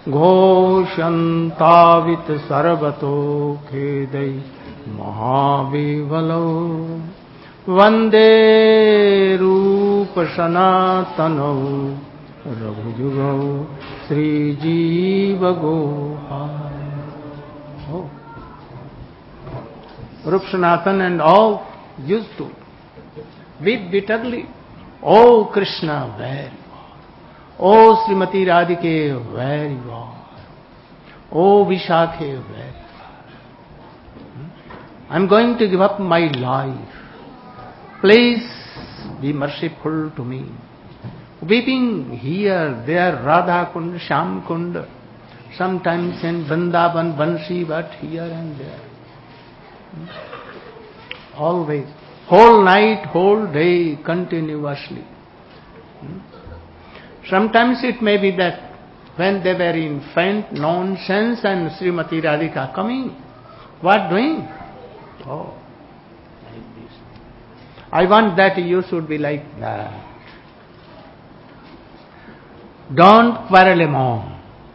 घोषन्तावित सर्वतो खेदै महाविवलो वन्दे रूप सनातनौ रघुजुगौ श्रीजीव Gopal. Oh. Rup Sanatan and all used to weep bitterly. Oh Krishna, where you are? Oh Srimati Radhike, where you are? Oh Vishakhe, where you are? I'm going to give up my life. Please be merciful to me. Weeping here, there, Radha Kund, Sham Kund, sometimes in Vrindavan, Bansi, but here and there. Always, whole night, whole day, continuously. Sometimes it may be that when they were in faint nonsense and Srimati Radhika coming, what doing? Oh, like this. I want that you should be like that. Don't quarrel among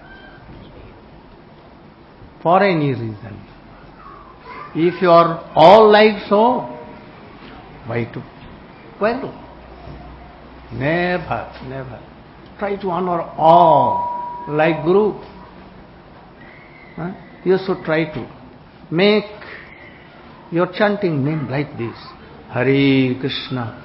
for any reason. If you are all like so, why to quarrel? Never, never. Try to honor all like Guru. You should try to make your chanting name like this. Hare Krishna,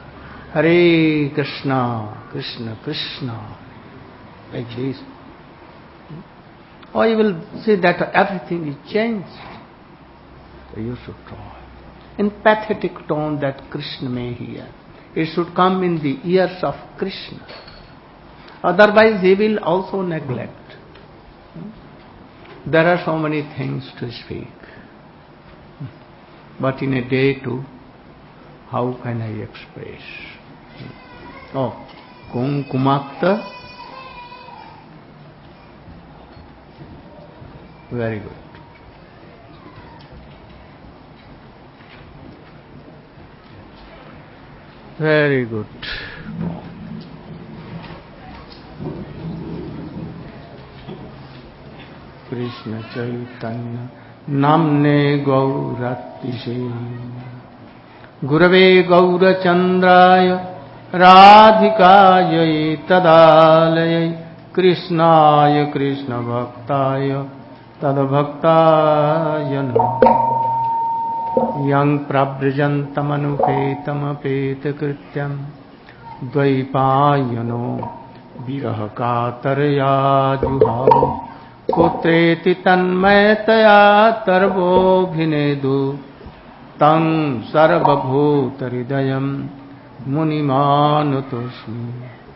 Krishna Krishna. Like this. Or you will see that everything is changed. So you should try. In pathetic tone that Krishna may hear. It should come in the ears of Krishna. Otherwise he will also neglect. There are so many things to speak. But in a day too, how can I express? Oh, Kumkumakta. Very good. Very good. Krishna Chaitanya Namne Gauratise Gurave Gaurachandraya Radhikaya Tadalaya Krishnaya Krishna Bhaktaya Tadabhaktaya Namo Yang Prabrjantamanupetamakrityam Dvaipayano Virahakatarya Juhav Putreti Tanmayataya Tarvo Bhinedu Tang Sarvabhutaridayam Munimanutosmi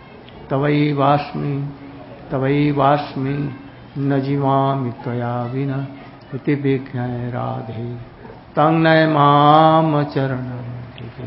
Tavaivasmi Najivami Tvaya Vina Iti Bhikhyai Radhe Tang Naimam Charanam Tite.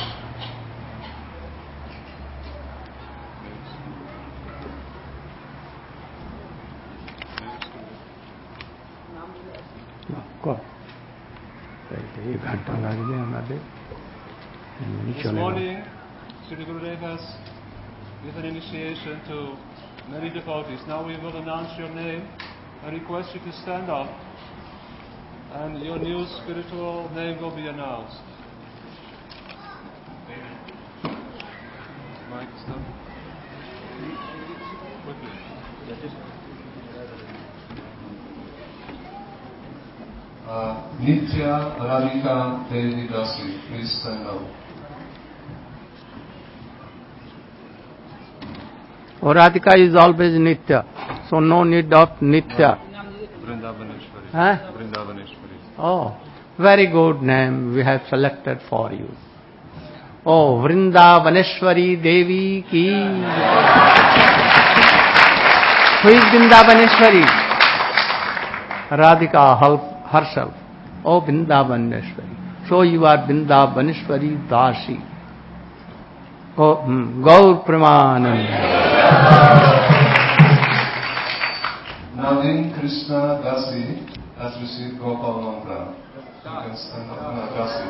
This morning, Sri Gurudev has given initiation to many devotees. Now we will announce your name. I request you to stand up, and your new spiritual name will be announced. Mike, stop. Quickly. Nitya Radhika Devi Dasi, please stand up. Or Radhika is always Nitya, so no need of Nitya. Vrindavaneshwari. Huh? Vrindavaneshwari. Oh, very good name we have selected for you. Oh, Vrindavaneshwari Devi ki. Who is Vrindavaneshwari? Radhika herself. Oh, Vrindavaneshwari. So you are Vrindavaneshwari Dasi. Oh, Gaur Pramananda. Navin Krishna Dasi has received Gopal Mantra. You can stand up. Dasi.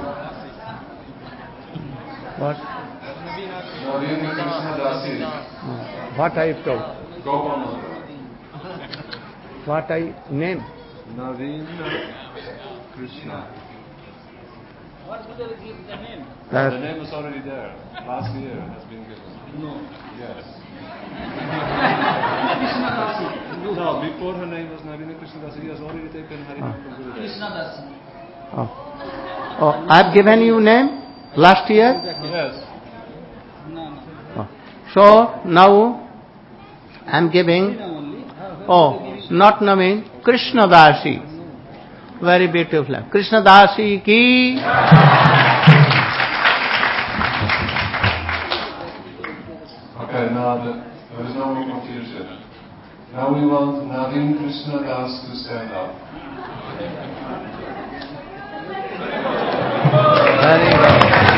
What? Navin Krishna Dasi. What I told? Gopal Mantra. What I name? Naveen Krishna. What Buddha give the name? The name is already there. Last year it has been given. No. Yes. Krishna Dasi. No, before her name was Naveen Krishna Das, he has already taken Harinam from Gurudev. Krishna Dasi. Oh, I've given you name last year. Yes. No. Oh. So now I'm giving. Only. Oh, not Naveen, Krishna Dasi. Very beautiful. Krishna Dasi ki. Okay, now there is no more confusion. Now we want Naveen Krishna Das to stand up. Very good.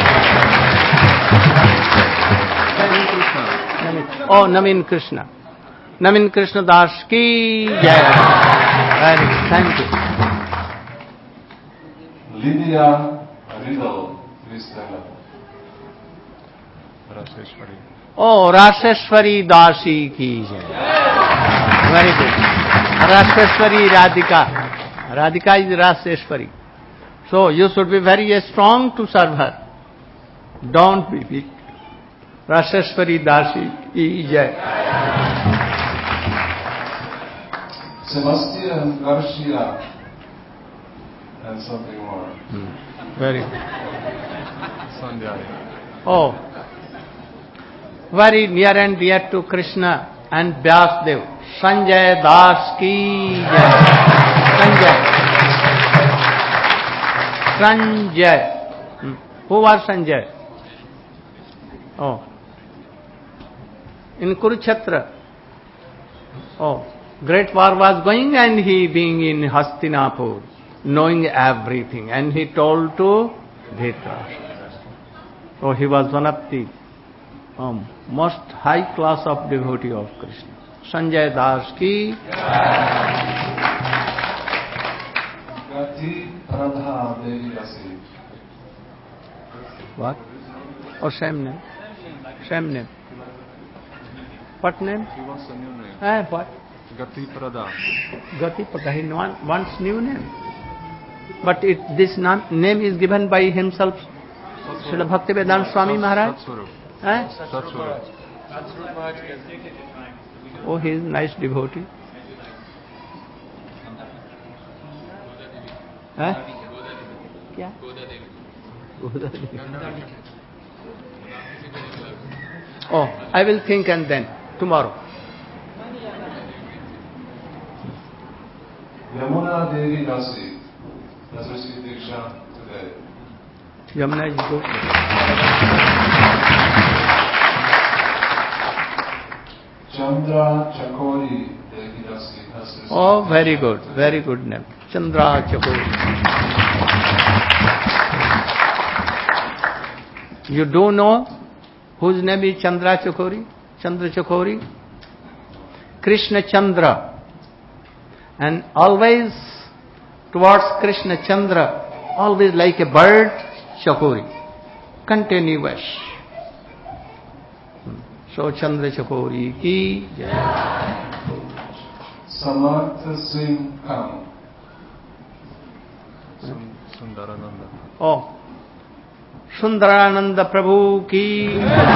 Naveen Krishna. Oh, Naveen Krishna. Naveen Krishna Das ki jai. Very good. Thank you. Lydia Riddle, please stand up. Raseshwari. Oh, Raseshwari Dasi ki jai. Very good. Raseshwari Radhika. Radhika is Raseshwari. So you should be very strong to serve her. Don't be weak. Raseshwari Dasi ki jai. Sebastian Garcia and something more. Very good. Sanjay. Oh, very near and dear to Krishna and Vyasdev. Sanjay Das ki jai. Sanjay. Who was Sanjay? Oh. In Kurukshetra. Oh. Great war was going and he being in Hastinapur, knowing everything. And he told to Dhritarashtra. So he was one of the most high class of devotee of Krishna. Sanjay Das ki. Gati Radha Devi Dasi. What? Or same name? Same name. What name? He wants a new name. What? Gati Prada. Gati Prada. He wants new name. But this name is given by himself, Srila Bhaktivedanta Swami Maharaj. Satswarup. Oh, he is nice devotee. क्या? Goda Devi. Oh, I will think and then tomorrow. Yamuna Devi Dasi has received Diksha today. Yamuna is good. Chandra Chakori Devi Dasi has received Oh, Diksha. very good name. Chandra Chakori. You do know whose name is Chandra Chakori? Chandra Chakori? Krishna Chandra. And always towards Krishna Chandra, always like a bird, Chakori. Continuous. So Chandra Chakori ki jai. Samartha Singh Khan. Sundarananda. Oh, Sundarananda Prabhu ki.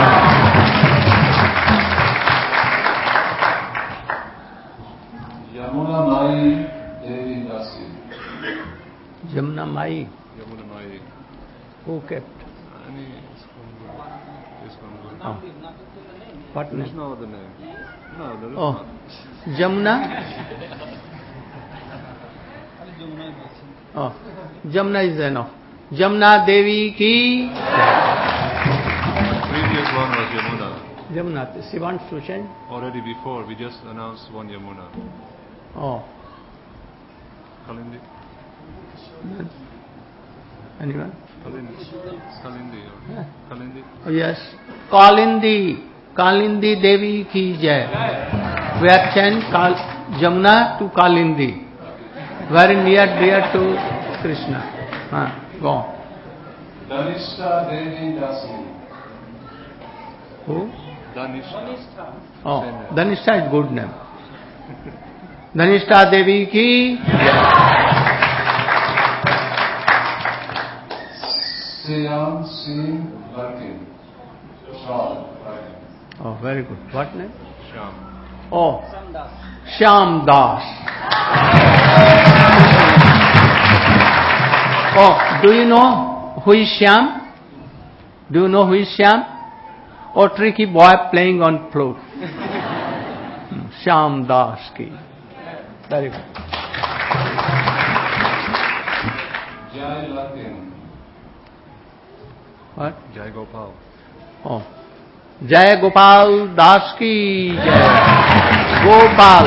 Yamuna Mai Devi Dasi. Yamuna Mai. Yamuna Mai. Who kept? Any ISKCON Guru. Oh. What There is name? no other name. No, there is Oh, not. Jamuna. Oh, Jamuna is enough. Jamuna Devi ki. Previous one was Yamuna. Jamuna, she wants to change. Already before, we just announced one Yamuna. Oh, Kalindi. anyone? Kalindi. Yeah. Kalindi. Oh, yes. Kalindi Devi ki jai. We have changed Jamuna to Kalindi. Very near dear to Krishna. Go on. Danishta Devi Dasi. Who? Danishta. Oh, Danishta is good name. Dhanishtha देवी की Shyam Singh Larkin. Sham Larkin. Oh, very good. What name? Sham. Oh, Samdas. Shyam Das. Oh, do you know who is Shyam? Do you know who is Shyam? Oh, tricky boy playing on flute. Shyam Das ki. Very good. Jai Larkin. What? Jai Gopal. Oh, Jai Gopal Das ki Jai. Gopal,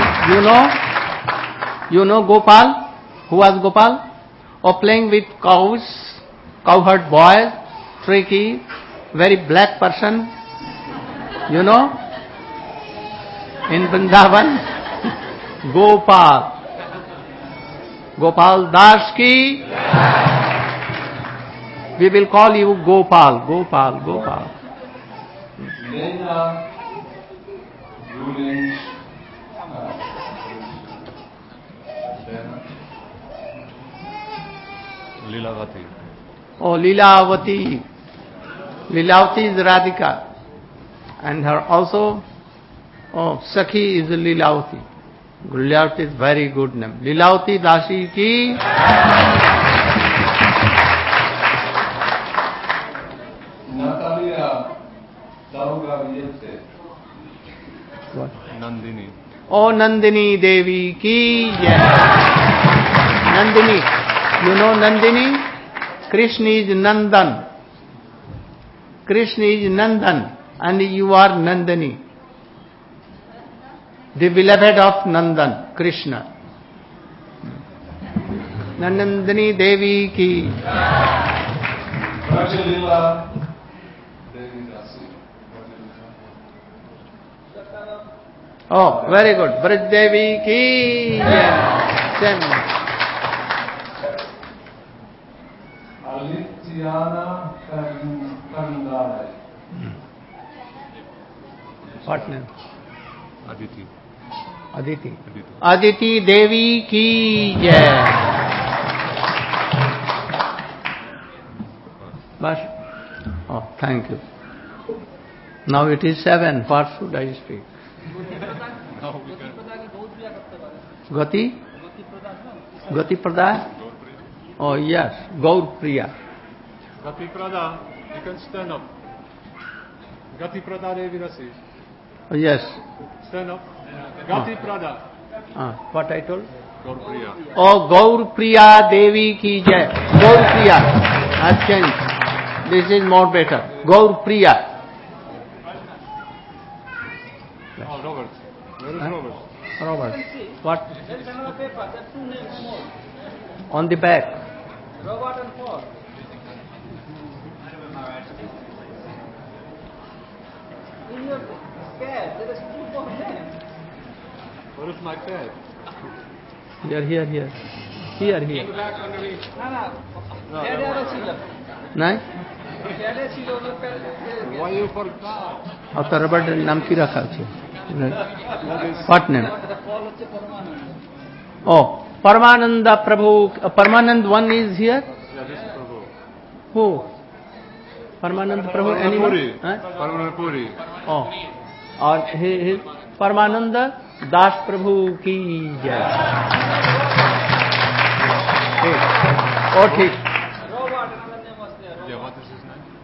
you know Gopal? Who was Gopal? Oh, playing with cows, cowherd boy, tricky, very black person. You know? In Vrindavan, Gopal. Gopal Das ki. We will call you Gopal, Gopal, Gopal. Lena Rulin. Lilavati. Oh, Lilavati. Lilavati is Radhika. And her also, oh, Sakhi is Lilavati. Lilavati is very good name. Lilavati Dasi ki. Natalia Daugaviyete. What? Nandini. Oh, Nandini Devi ki jai. Nandini. You know Nandini? Krishna is Nandan. Krishna is Nandan. And you are Nandini. The beloved of Nandan, Krishna. Nandini Devi ki. Rajalila Devi Dasi. Oh, very good. Braj Devi ki. Jai. Same. Alitiana Kandalai. What name? Aditi. Aditi. Aditi. Aditi Devi ki jai. Bas? Oh, thank you. Now it is 7. What should I speak? Now we can. Gati? Gati Prada? Oh, yes. Gaur Priya. Gati Prada, you can stand up. Gati Prada Devi Dasi. Oh, yes. Stand up. Gati Prada. What I told? Gaurpriya. Oh, Gaur Priya Devi ki jai. Gaur Priya. I've changed. This is more better. Gaur Priya. Oh, Robert. Where is Huh? Robert? Robert. What? There is another paper. There are two names more. On the back. Robert and Paul. In your pad, there is two more names. Where is my pad? Here. Here. Pad আরো ছিল। নাই? প্যাডে ছিল ওই pad Why you forgot? তো রবার্টের নাম কি রাখা আছে? What name? Paul হচ্ছে পরমানন্দ। Oh, Paramananda Prabhu. Paramanand one is here? Yeah, this is Prabhu. Who? Paramanand Prabhu, anyone? Puri. Huh? Paramanand Puri. Oh, और his Paramananda Das Prabhu ki jai. Hey. Oh, ठीक. Robert, another name was there. Yeah, what is his name?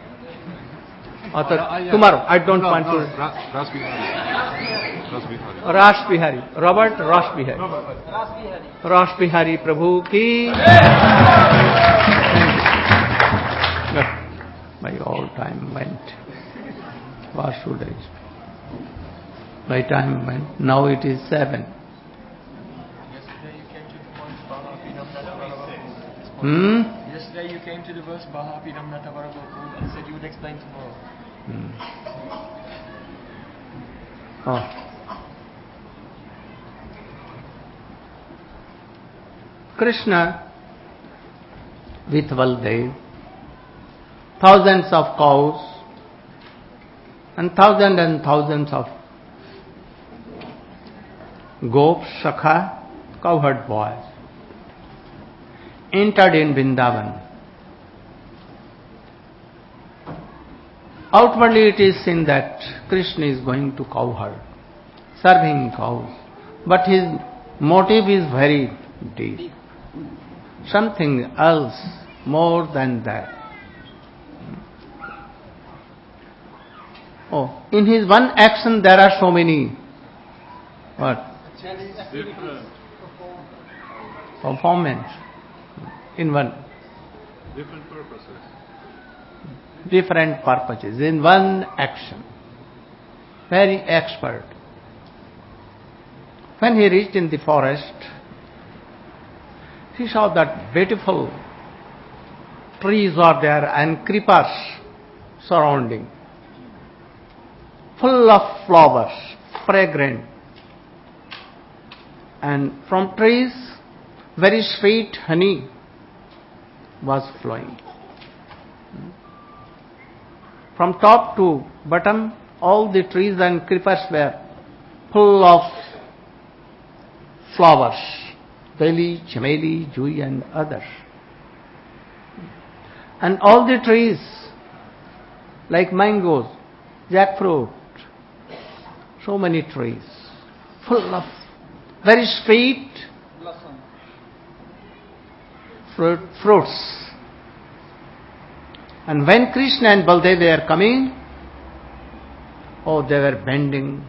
तो tomorrow, I don't want to. Ras Bihari. Ras Bihari. Rash Bihari. Robert Rash Bihari. Ras Bihari. Rash Bihari Prabhu ki. Good. My all time went. What should I speak? My time went. Now it is 7. Yesterday you came to the verse Bahapidam Natavaragopu and said you would explain tomorrow. Oh. Krishna with Baldev, thousands of cows and thousands of Gop, Sakha, cowherd boys, entered in Vrindavan. Outwardly it is seen that Krishna is going to cowherd, serving cows, but his motive is very deep. Something else more than that. Oh, in his one action there are so many Different. performance in one. Different purposes. Different purposes in one action. Very expert. When he reached in the forest, he saw that beautiful trees are there and creepers surrounding, full of flowers, fragrant. And from trees, very sweet honey was flowing. From top to bottom, all the trees and creepers were full of flowers, beli, chameli, jui and others. And all the trees, like mangoes, jackfruit, so many trees, full of very sweet fruits. And when Krishna and Baldev were coming, they were bending,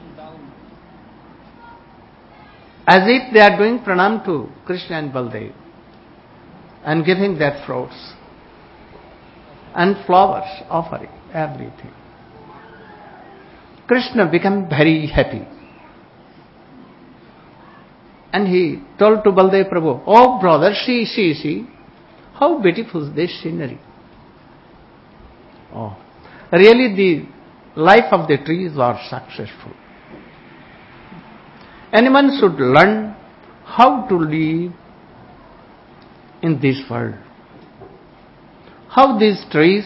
as if they are doing pranam to Krishna and Baldev, and giving their fruits and flowers, offering everything. Krishna became very happy. And he told to Baldev Prabhu, "Oh brother, see, how beautiful this scenery." Oh, really the life of the trees are successful. Anyone should learn how to live in this world. How these trees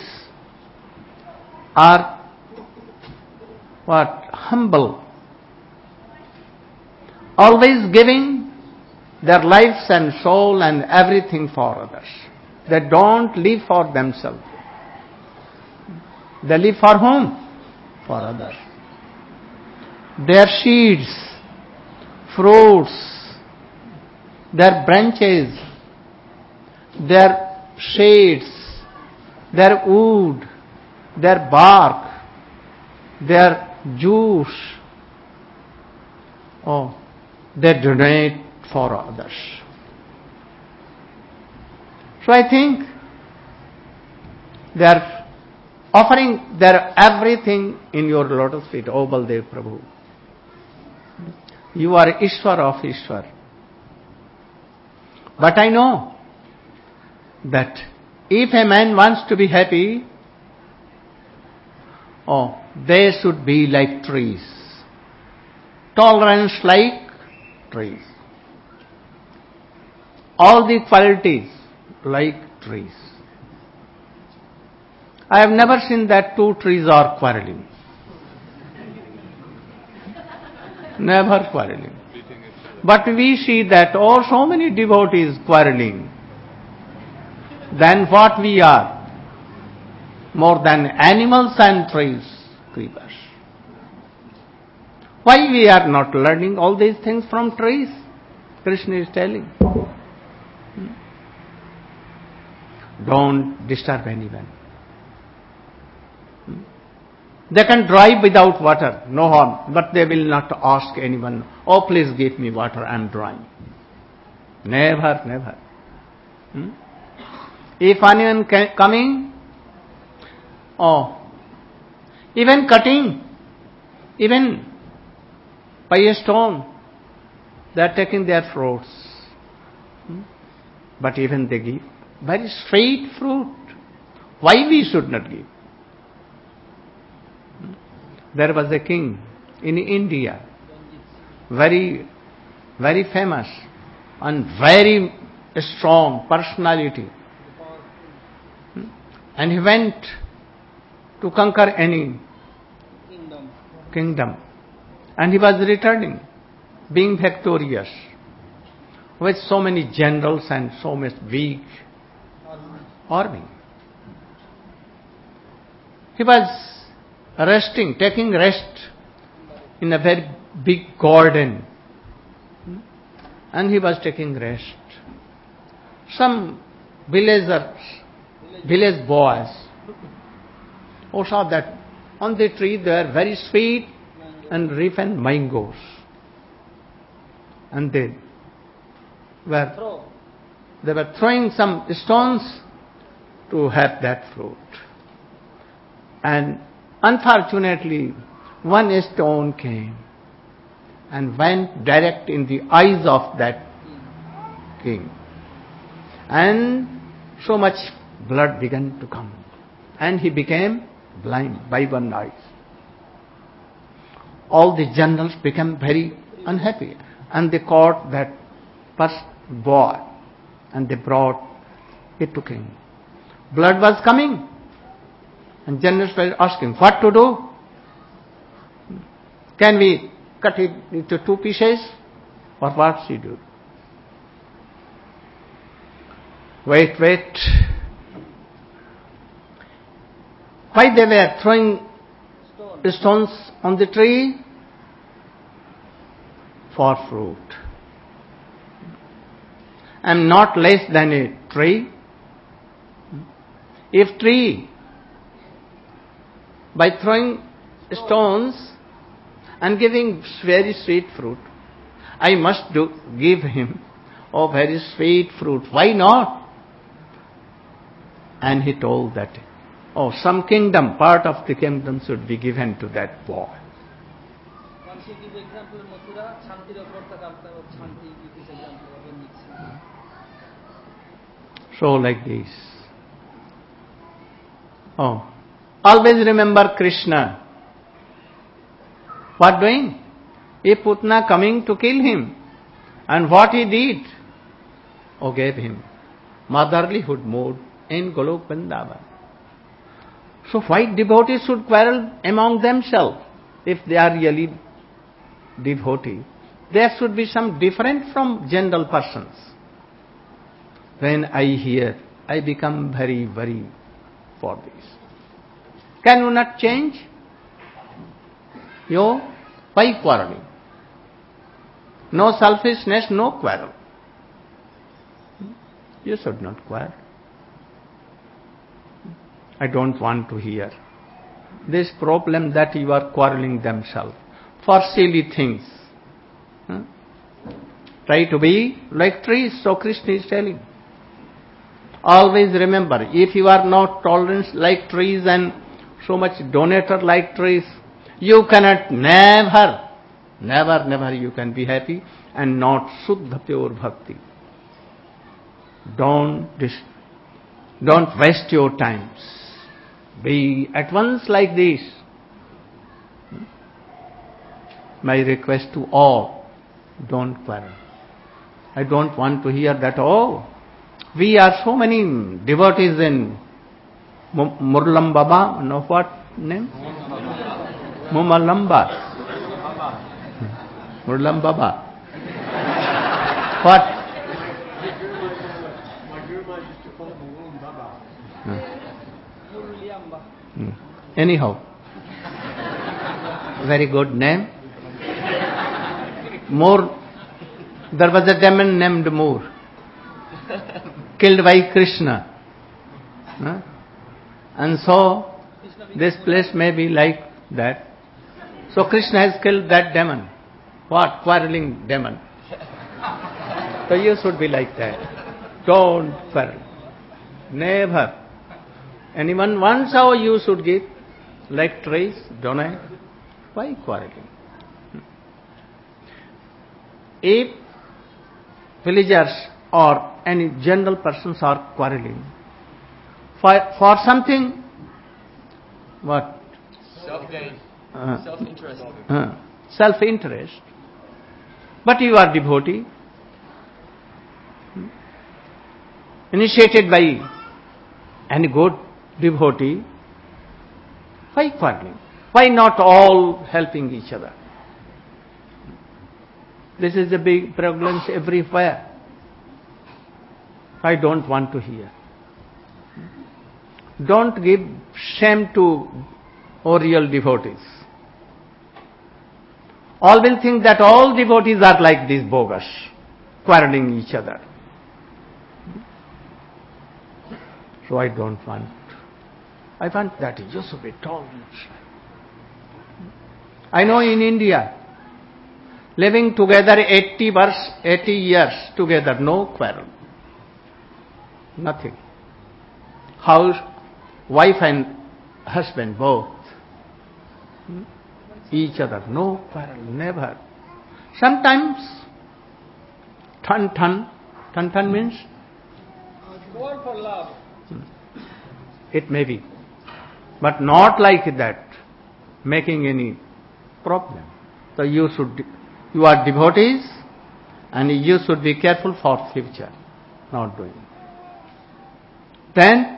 are humble, always giving their lives and soul and everything for others. They don't live for themselves. They live for whom? For others. Their seeds, fruits, their branches, their shades, their wood, their bark, their juice, they donate for others. So I think they are offering their everything in your lotus feet, O Baldev Prabhu. You are Ishwar of Ishwar. But I know that if a man wants to be happy, they should be like trees. Tolerance like trees. All the qualities like trees. I have never seen that two trees are quarreling. Never quarreling. But we see that, so many devotees quarreling. Then what we are? More than animals and trees, creepers. Why we are not learning all these things from trees? Krishna is telling. Don't disturb anyone. They can drive without water, no harm, but they will not ask anyone, please give me water, I am drying. Never. If anyone coming, even cutting, even by a stone, they are taking their fruits. But even they give very sweet fruit. Why we should not give? There was a king in India, very, very famous and very strong personality. And he went to conquer any kingdom. And he was returning. being victorious with so many generals and so much big army. He was resting, taking rest in a very big garden. And he was taking rest. Some villagers, village boys, who saw that on the tree there were very sweet and ripened mangoes. And they were throwing some stones to have that fruit. And unfortunately, one stone came and went direct in the eyes of that king. And so much blood began to come. And he became blind by one eye. All the generals became very unhappy. And they caught that first boy and they brought it to king. Blood was coming. And generals were asking, what to do? Can we cut it into 2 pieces? Or what she do? Wait. Why they were throwing stones on the tree? For fruit. I am not less than a tree. If tree, by throwing stones and giving very sweet fruit, I must give him very sweet fruit. Why not? And he told that, some kingdom, part of the kingdom should be given to that boy. Once you give example of Mathura, Shanti of Shanti, give this example of Nixon. So like this. Always remember Krishna. What doing? A Putna coming to kill him. And what he did? Gave him motherlyhood mood in Golok Vrindavan. So why devotees should quarrel among themselves? If they are really devotee, there should be some different from general persons. When I hear, I become very worried for this. Can you not change? Why quarreling? No selfishness, no quarrel. You should not quarrel. I don't want to hear this problem that you are quarreling themselves for silly things. Try to be like trees, so Krishna is telling. Always remember, if you are not tolerant like trees and so much donator like trees, you cannot never you can be happy and not Shuddha pure bhakti. Don't waste your times. Be at once like this. My request to all, don't quarrel. I don't want to hear that, we are so many devotees in Murlam Baba, know what name? Mumalamba. Murlam Baba. What? Anyhow, very good name. Moor, there was a demon named Moor, killed by Krishna. And so, this place may be like that. So Krishna has killed that demon. What? Quarreling demon. So you should be like that. Don't quarrel. Never. Anyone wants how you should give. Like trees, donate. Why quarreling? If villagers or any general persons are quarreling for something, what? Self-gain. Self-interest. Self-interest. But you are devotee, initiated by any good devotee. Why quarreling? Why not all helping each other? This is a big prevalence everywhere. I don't want to hear. Don't give shame to real devotees. All will think that all devotees are like this bogus, quarreling each other. So I don't want. I want that you should be tolerant. I know in India, living together 80 years together, no quarrel. Nothing. House, wife and husband both. Each other, no quarrel, never. Sometimes, tan means? War for love. It may be. But not like that, making any problem. So you are devotees and you should be careful for future, not doing. Then,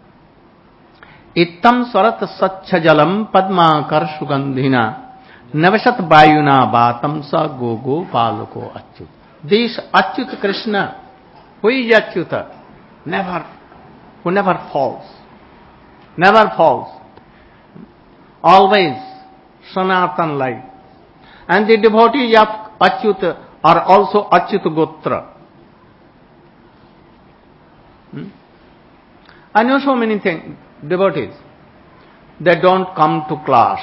Ittam swarat sachha jalam padmakar sugandhina navasat vayuna batam sa gogo palako achyut. This Achyut Krishna, who is Achyuta, who never falls. Never falls. Always Sanatan life. And the devotees of Achyuta are also Achyut Gotra. I know so many things, devotees. They don't come to class.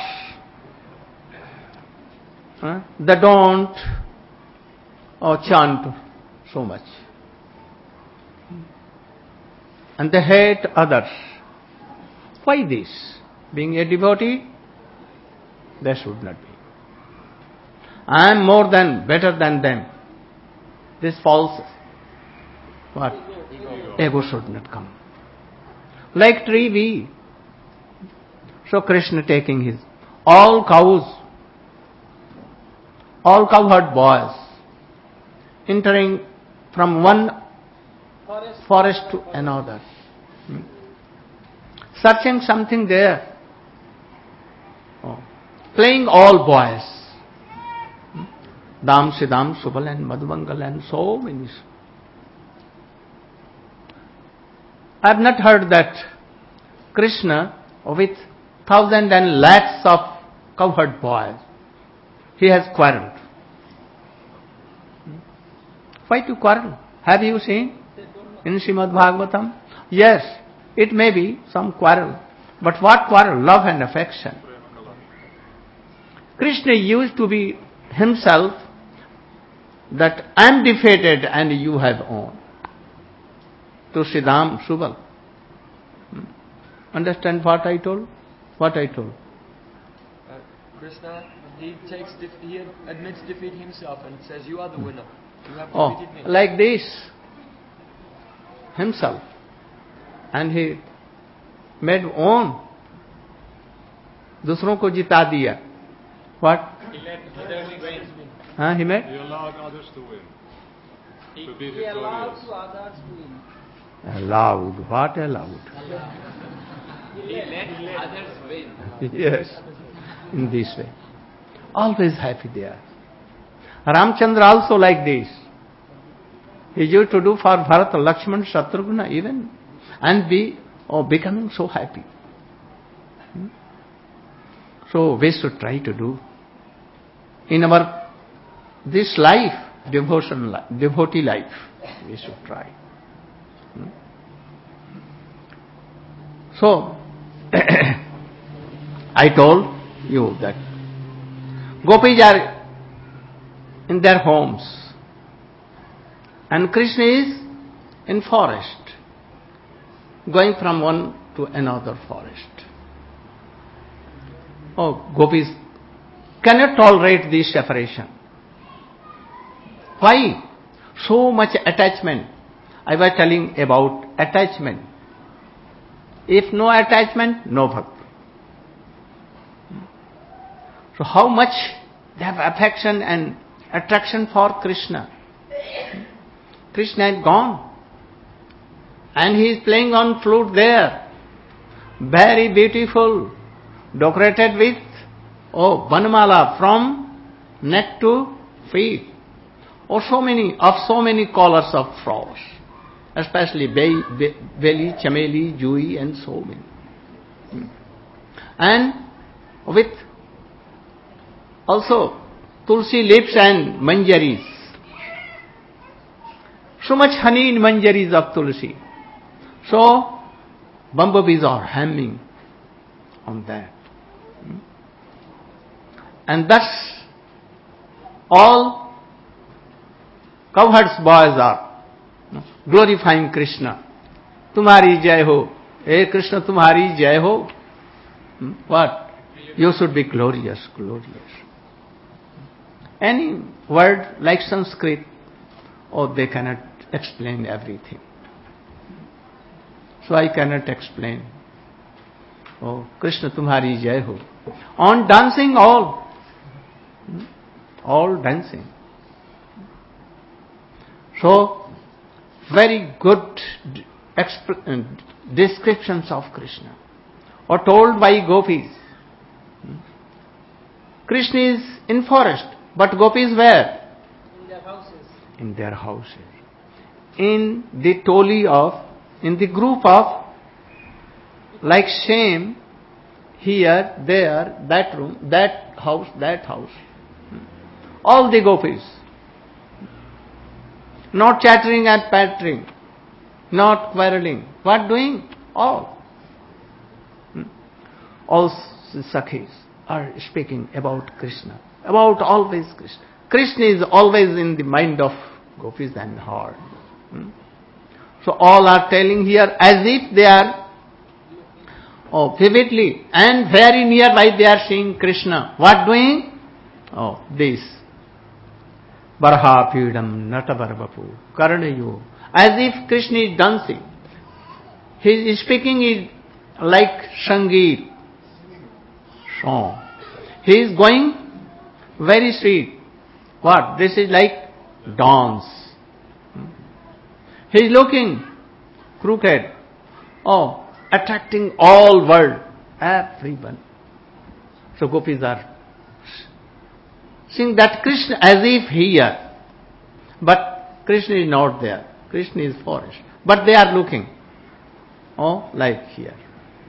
They don't chant so much. And they hate others. Why this? Being a devotee, they should not be. I am better than them. This false, what? Ego should not come. Like tree we. So Krishna taking his, all cowherd boys, entering from one forest to another. Searching something there. Playing all boys. Dam, Siddham, Subal and Madhumangal and so many. I have not heard that Krishna with thousands and lakhs of cowherd boys, he has quarreled. Why to quarrel? Have you seen in Srimad Bhagavatam? Yes, it may be some quarrel. But what quarrel? Love and affection. Krishna used to be himself that I am defeated and you have won. To Siddham, Subal. Understand what I told? What I told? Krishna, he admits defeat himself and says, you are the winner. You have defeated me. Like this. Himself. And he made own. दूसरों को जिता दिया. What? He let others He win. made? He allowed others to win. To be He allowed victorious. to others to win. Allowed. What allowed? He let others win. Yes. In this way. Always happy there. Ramchandra also like this. He used to do for Bharata, Lakshmana, Shatrugna even. And becoming so happy. So we should try to do. In our, this life, devotee life, we should try. So, I told you that gopis are in their homes and Krishna is in forest, going from one to another forest. Oh, gopis cannot tolerate this separation. Why? So much attachment. I was telling about attachment. If no attachment, no bhakti. So how much they have affection and attraction for Krishna. Krishna is gone. And he is playing on flute there. Very beautiful. Decorated with, Vanmala from neck to feet. or so many colors of flowers, especially Beli, Chameli, Jui, and so many. And with also tulsi leaves and manjaris. So much honey in manjaris of tulsi. So bumblebees are humming on that. And thus all cowherds boys are glorifying Krishna. Tumhari jai ho. Hey Krishna, tumhari jai ho. What? You should be glorious, glorious. Any word like Sanskrit, they cannot explain everything. So I cannot explain. Oh, Krishna tumhari jai ho. On dancing all dancing. So, very good descriptions of Krishna are told by gopis. Krishna is in forest, but gopis where? In their houses. In their houses. In the group of, like same, here, there, that room, that house. All the gopis. Not chattering and pattering, not quarreling. What doing? All Sakhis are speaking about Krishna, about always Krishna. Krishna is always in the mind of gopis and heart. So all are telling here as if they are vividly and very nearby they are seeing Krishna. What doing? This. Barha Pidam Natavarvapu Karanayo. As if Krishna is dancing. His speaking is like Sangeet, song. He is going very sweet. What? This is like dance. He is looking crooked. Attracting all world, everyone. So gopis are seeing that Krishna as if here, but Krishna is not there. Krishna is forest, but they are looking, like here.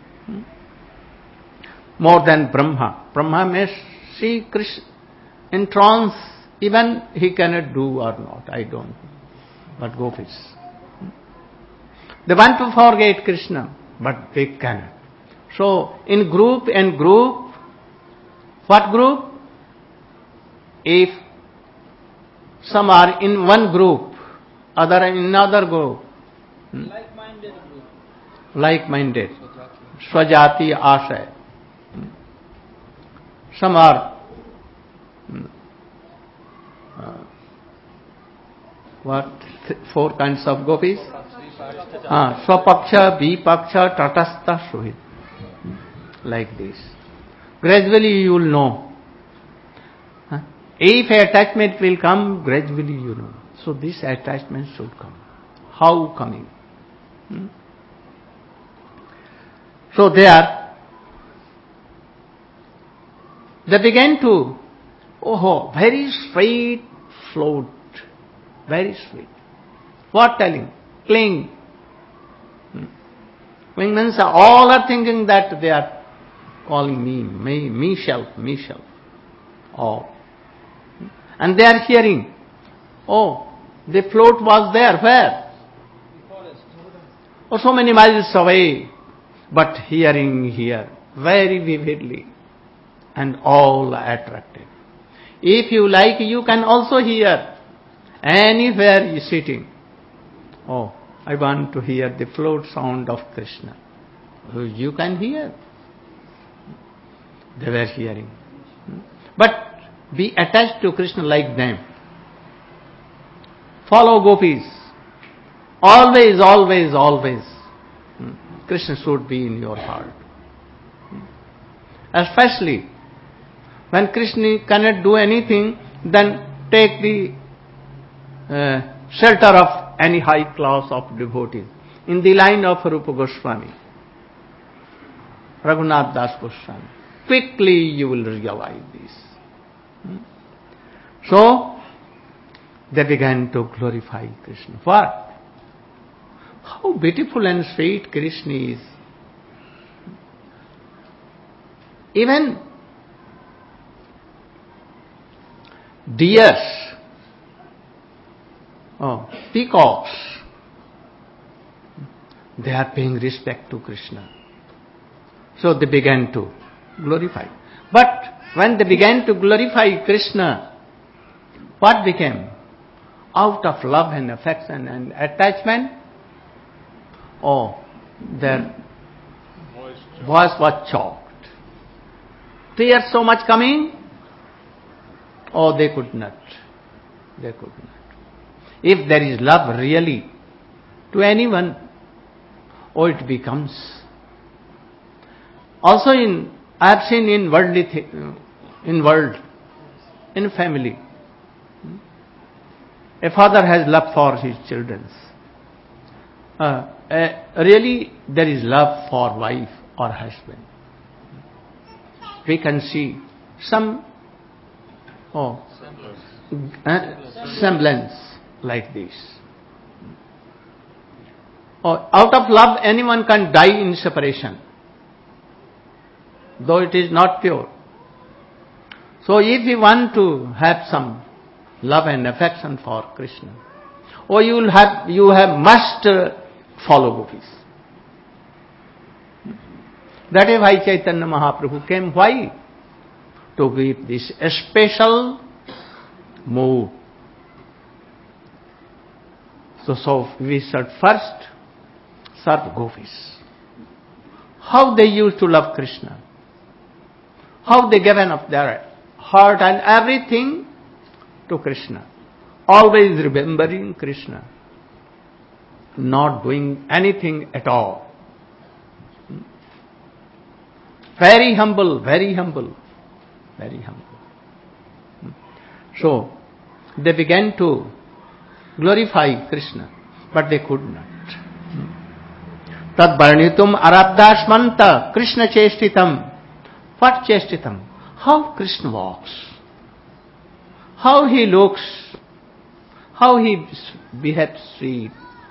More than Brahma. Brahma may see Krishna in trance, even he cannot do or not, I don't know. But gopis, they want to forget Krishna, but they cannot. So in group, what group? If some are in one group, other in another group. Like-minded group. Like-minded. Swajati Ashay. Some are four kinds of gopis? Swapaksha, Vipaksha, Tatastha, Suhit. Like this. Gradually you will know. If attachment will come, gradually you know. So this attachment should come. How coming? So they began to, very sweet float, very sweet. What telling? Cling. Cling means all are thinking that they are calling me shall. All. And they are hearing, the float was there, where? The forest. So many miles away, but hearing here, very vividly, and all attracted. If you like, you can also hear, anywhere you sitting. I want to hear the float sound of Krishna. You can hear. They were hearing. But be attached to Krishna like them. Follow gopis. Always. Krishna should be in your heart. Especially when Krishna cannot do anything, then take the shelter of any high class of devotees. In the line of Rupa Goswami, Raghunath Das Goswami, quickly you will realize this. So, they began to glorify Krishna. What? How beautiful and sweet Krishna is. Even deers, peacocks, they are paying respect to Krishna. So they began to glorify. But when they began to glorify Krishna, what became? Out of love and affection and attachment, their voice was choked. Tears so much coming, they could not. They could not. If there is love really to anyone, it becomes. Also I have seen in in family, a father has love for his children. Really there is love for wife or husband. We can see some semblance like this. Out of love anyone can die in separation, though it is not pure. So if you want to have some love and affection for Krishna, you must follow gopis. That is why Chaitanya Mahaprabhu came. Why? To give this special mood. So we should first serve gopis. How they used to love Krishna. How they given up their heart and everything to Krishna. Always remembering Krishna. Not doing anything at all. Very humble, very humble, very humble. So, they began to glorify Krishna, but they could not. Tad varnitum arabdashmanta Krishna chestitam. What chestitam? How Krishna walks, how he looks, how he behaves sweet.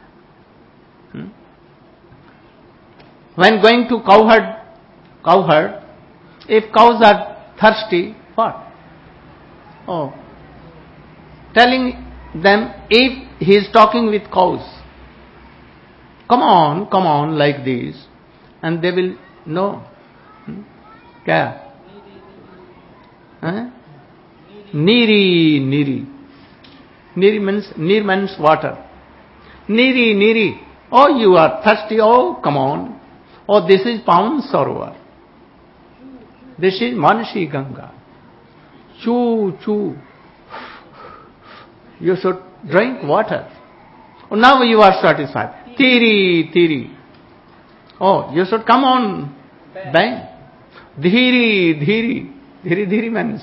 When going to cowherd, if cows are thirsty, what? Telling them, if he is talking with cows, come on, like this, and they will know. Kya? Niri. Niri means water. Niri. Oh, you are thirsty. Oh, come on. Oh, this is Pawan Sarovar. This is Manasi Ganga. Chew. You should drink water. Oh, now you are satisfied. Tiri. Oh, you should come on. Bang. Dhiri means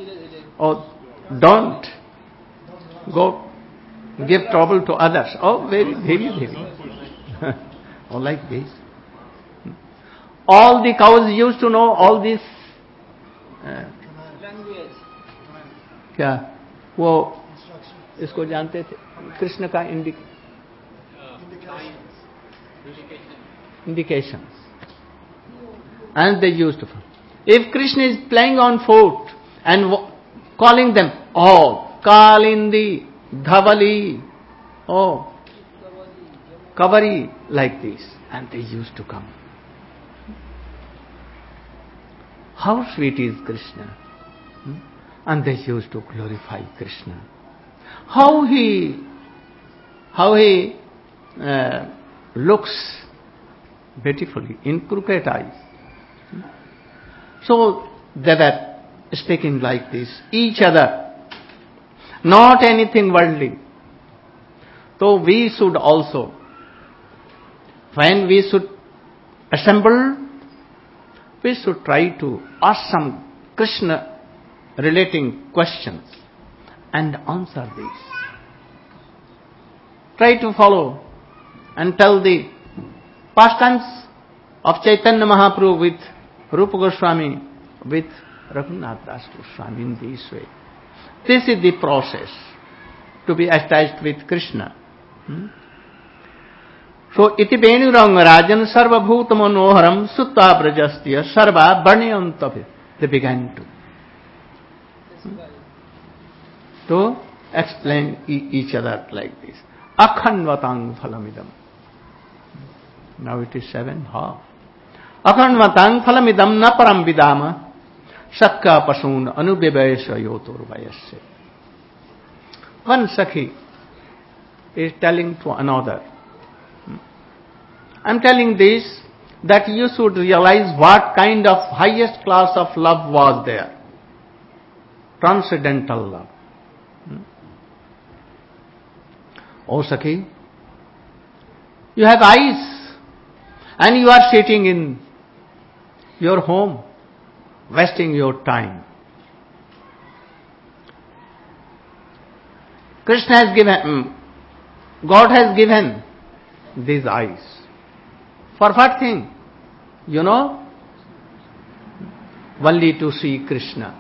don't go give trouble to others. Oh, very dhiri. Oh, like this. All the cows used to know all this. language. क्या वो इसको जानते थे कृष्ण का indications, and they used to. If Krishna is playing on flute and calling them, Kalindi, Dhavali, Kavari, like this, and they used to come. How sweet is Krishna. And they used to glorify Krishna. How he looks beautifully in crooked eyes. So they were speaking like this, each other, not anything worldly. So we should also, when we should assemble, we should try to ask some Krishna relating questions and answer these. Try to follow and tell the pastimes of Chaitanya Mahaprabhu with Rupa Goswami, with Raghunath Das Goswami in this way. This is the process. to be attached with Krishna. So, iti venurang rajan sarvabhuta manoharam sutta brajastya sarva varnyantapi. They began to explain each other like this. Akhanvatang phalamidam. Now it is 7 half. Akhanvatang phalamidam na param vidama sakka pasun anubevesha yotur vayasya. One Sakhi is telling to another, I am telling this that you should realize what kind of highest class of love was there. Transcendental love. Oh Sakhi, you have eyes and you are sitting in your home, wasting your time. Krishna has given, God has given these eyes. For what thing? You know? Only to see Krishna.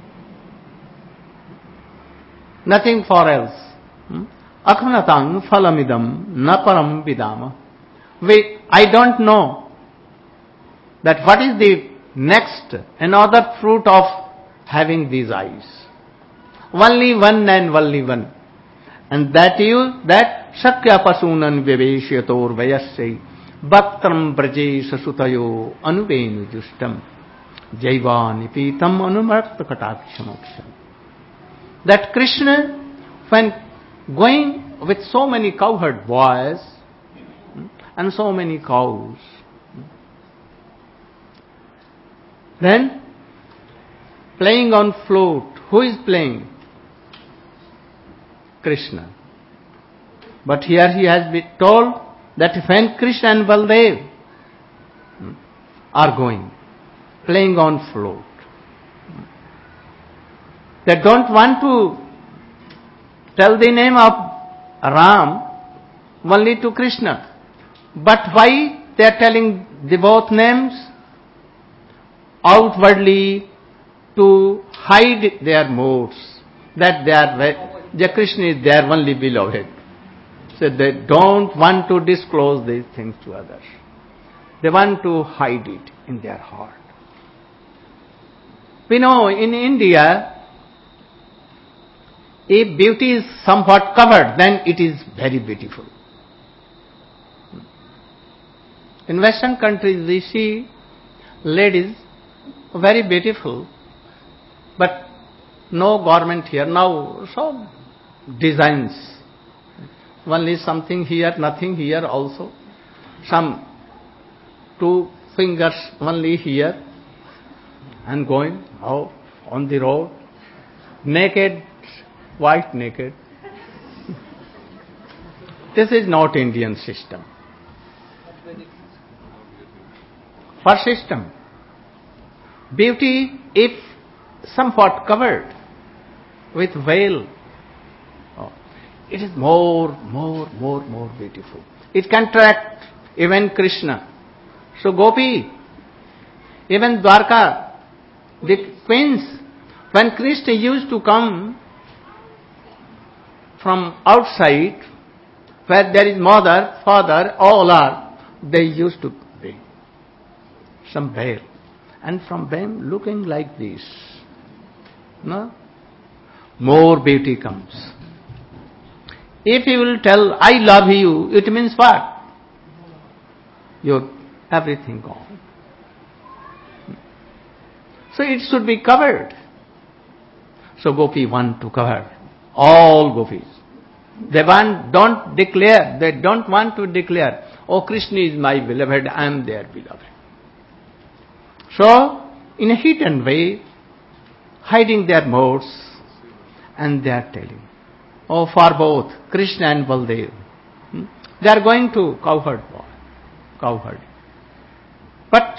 Nothing for else. Akhanatang phalamidam na param vidama. I don't know that what is the next, another fruit of having these eyes. Only one and only one. And that Shakya Pasunan Viveshyator Vayassai Bhaktram Brajesha Sutayo Anuvenu Justam Jaivani Pitam Anumarta Katakshamaksam. That Krishna, when going with so many cowherd boys and so many cows, then playing on flute, who is playing? Krishna. But here he has been told that when Krishna and Baldev are going, playing on flute, they don't want to tell the name of Ram only to Krishna. But why they are telling the both names? Outwardly to hide their modes, that Krishna is their only beloved. So they don't want to disclose these things to others. They want to hide it in their heart. We know in India, if beauty is somewhat covered, then it is very beautiful. In Western countries we see ladies very beautiful, but no garment here. Now some designs. Only something here, nothing here also. Some 2 fingers only here and going out on the road. Naked, white naked. This is not Indian system. For system, beauty, if somewhat covered with veil, it is more beautiful. It can attract even Krishna. So Gopi, even Dwarka, the queens, when Krishna used to come from outside, where there is mother, father, all are, they used to bring some veil. And from them looking like this, no? More beauty comes. If you will tell, I love you, it means what? Your everything gone. So it should be covered. So Gopi want to cover all gopis. They don't declare, they don't want to declare, oh Krishna is my beloved, I am their beloved. So, in a hidden way, hiding their modes, and they are telling, oh, for both Krishna and Baldev, they are going to cowherd. But,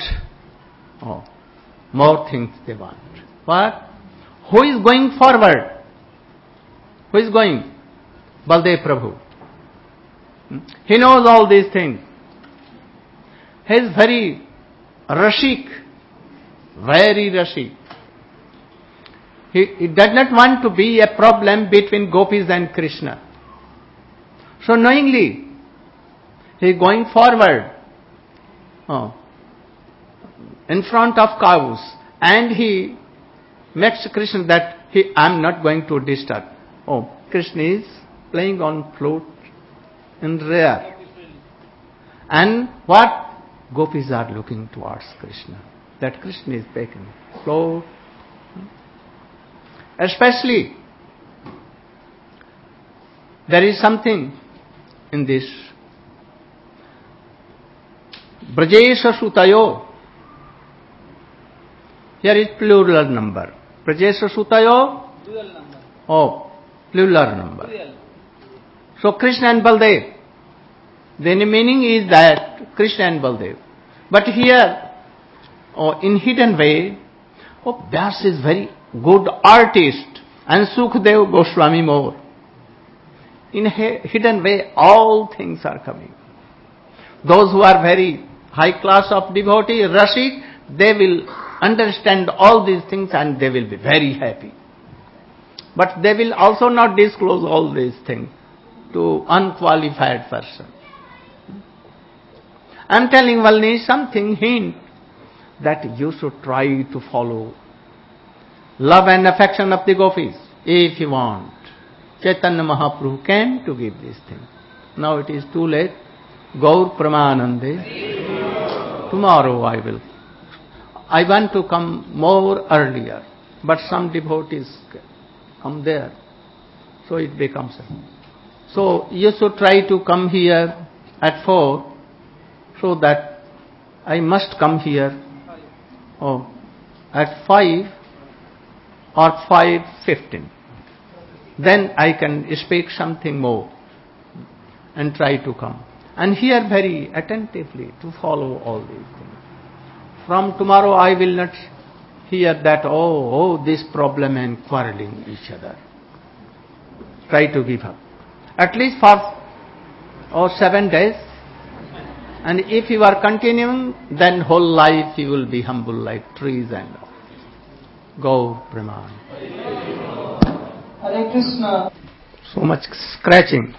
more things they want. What? Who is going forward? Who is going? Baldev Prabhu. He knows all these things. He is very Rashik. Very Rashik. He does not want to be a problem between gopis and Krishna. So knowingly, he is going forward in front of cows, and he makes Krishna that I am not going to disturb. Oh, Krishna is playing on flute in rear. And what? Gopis are looking towards Krishna. That Krishna is taking flute. Especially, there is something in this. Brajesha Sutayo. Here is plural number. Brajesha Sutayo. Dual number. Oh, plural number. Dual. So Krishna and Baldev. The meaning is that Krishna and Baldev. But here, in hidden way, Vyas is very good artist and Sukhdev Goswami more. In a hidden way, all things are coming. Those who are very high class of devotee, Rashik, they will understand all these things and they will be very happy. But they will also not disclose all these things to unqualified person. I am telling only something hint that you should try to follow love and affection of the gopis if you want. Chaitanya Mahaprabhu came to give this thing. Now it is too late. Gaur Pramanande. Tomorrow I want to come more earlier, but some devotees come there. So it becomes. So you should try to come here at 4, so that I must come here at 5 or 5:15. Then I can speak something more and try to come. And hear very attentively to follow all these things. From tomorrow I will not hear that, this problem and quarreling each other. Try to give up. At least for 7 days. And if you are continuing, then whole life you will be humble like trees and all. Go, Praman. Hare Krishna. So much scratching.